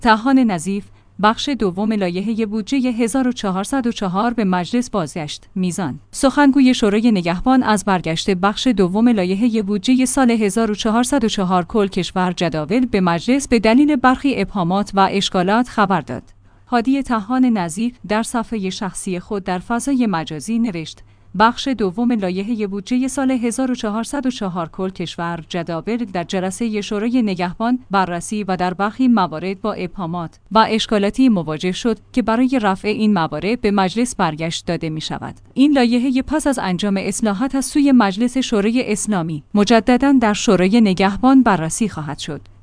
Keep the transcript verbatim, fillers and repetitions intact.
طحان نظیف، بخش دوم لایحه بودجه هزار و چهارصد و چهار به مجلس بازگشت. میزان. سخنگوی شورای نگهبان از برگشت بخش دوم لایحه بودجه سال هزار و چهارصد و چهار کل کشور جداول به مجلس به دلیل برخی ابهامات و اشکالات خبر داد. هادی طحان نظیف در صفحه شخصی خود در فضای مجازی نوشت: بخش دوم لایحه بودجه سال هزار و چهارصد و چهار کل کشور جداول در جلسه شورای نگهبان بررسی و در برخی موارد با ابهامات و اشکالاتی مواجه شد که برای رفع این موارد به مجلس برگشت داده می شود. این لایحه پس از انجام اصلاحات از سوی مجلس شورای اسلامی مجدداً در شورای نگهبان بررسی خواهد شد.